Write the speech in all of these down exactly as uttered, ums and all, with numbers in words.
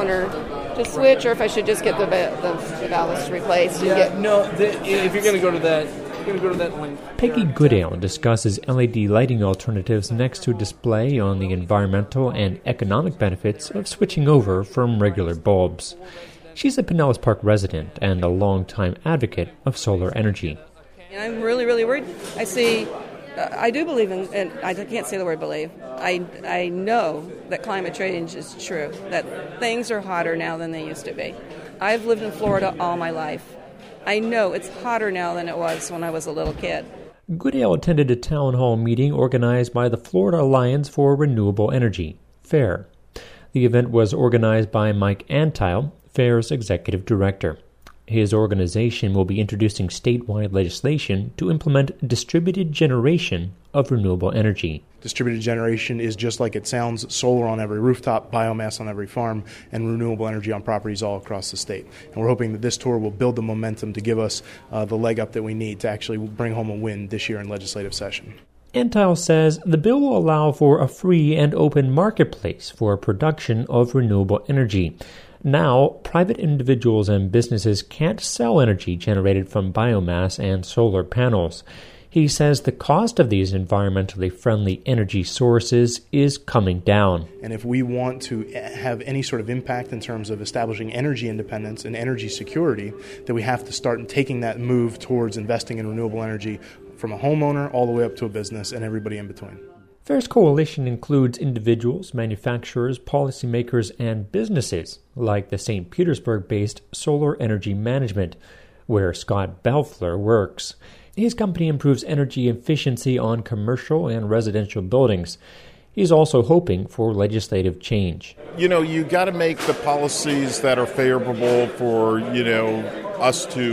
homeowner to switch, or if I should just get the the, the ballast replaced. Yeah, get... no, the, if you're going to go to that, you're going to go to that one. Peggy Goodale discusses L E D lighting alternatives next to a display on the environmental and economic benefits of switching over from regular bulbs. She's a Pinellas Park resident and a longtime advocate of solar energy. I'm really, really worried. I see, uh, I do believe in, and I can't say the word believe, I, I know that climate change is true, that things are hotter now than they used to be. I've lived in Florida all my life. I know it's hotter now than it was when I was a little kid. Goodale attended a town hall meeting organized by the Florida Alliance for Renewable Energy, FAIR. The event was organized by Mike Antile, FAIR's executive director. His organization will be introducing statewide legislation to implement distributed generation of renewable energy. Distributed generation is just like it sounds: solar on every rooftop, biomass on every farm, and renewable energy on properties all across the state. And we're hoping that this tour will build the momentum to give us uh, the leg up that we need to actually bring home a win this year in legislative session. Antile says the bill will allow for a free and open marketplace for production of renewable energy. Now, private individuals and businesses can't sell energy generated from biomass and solar panels. He says the cost of these environmentally friendly energy sources is coming down. And if we want to have any sort of impact in terms of establishing energy independence and energy security, then we have to start taking that move towards investing in renewable energy from a homeowner all the way up to a business and everybody in between. FAIR's coalition includes individuals, manufacturers, policymakers, and businesses like the Saint Petersburg-based Solar Energy Management, where Scott Belfler works. His company improves energy efficiency on commercial and residential buildings. He's also hoping for legislative change. You know, you got to make the policies that are favorable for, you know, us to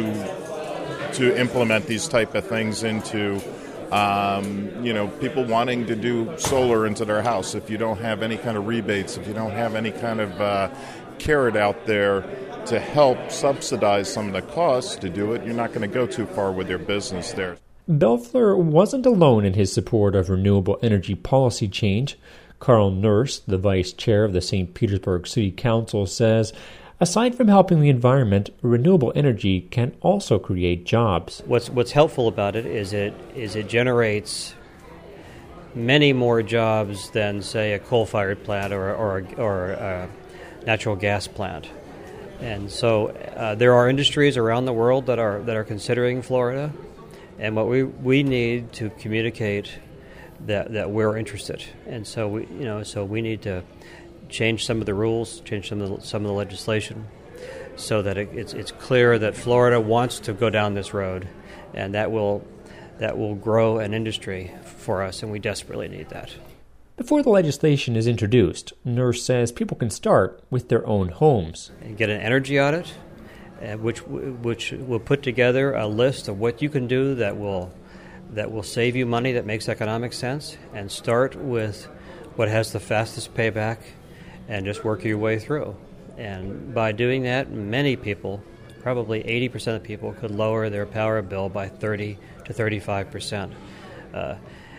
to implement these type of things into Um, you know, people wanting to do solar into their house. If you don't have any kind of rebates, if you don't have any kind of uh, carrot out there to help subsidize some of the costs to do it, you're not going to go too far with your business there. Belfler wasn't alone in his support of renewable energy policy change. Carl Nurse, the vice chair of the Saint Petersburg City Council, says aside from helping the environment, renewable energy can also create jobs. What's what's helpful about it is it is it generates many more jobs than, say, a coal-fired plant or or, or a natural gas plant. And so uh, there are industries around the world that are that are considering Florida, and what we we need to communicate that that we're interested. And so we you know so we need to change some of the rules, change some of the, some of the legislation, so that it, it's it's clear that Florida wants to go down this road, and that will that will grow an industry for us, and we desperately need that. Before the legislation is introduced, Nurse says people can start with their own homes. And get an energy audit, uh, which which will put together a list of what you can do that will that will save you money, that makes economic sense, and start with what has the fastest payback, and just work your way through. And by doing that, many people, probably eighty percent of people, could lower their power bill by thirty to thirty-five percent uh,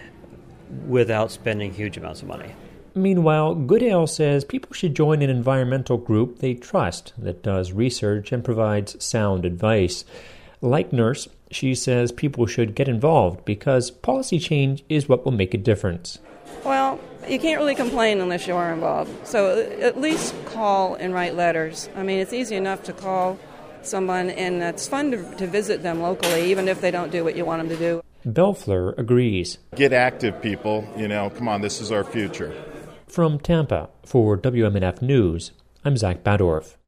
without spending huge amounts of money. Meanwhile, Goodale says people should join an environmental group they trust that does research and provides sound advice. Like Nurse, she says people should get involved because policy change is what will make a difference. Well, you can't really complain unless you are involved. So at least call and write letters. I mean, it's easy enough to call someone, and it's fun to, to visit them locally, even if they don't do what you want them to do. Belfler agrees. Get active, people. You know, come on, this is our future. From Tampa, for W M N F News, I'm Zach Badorf.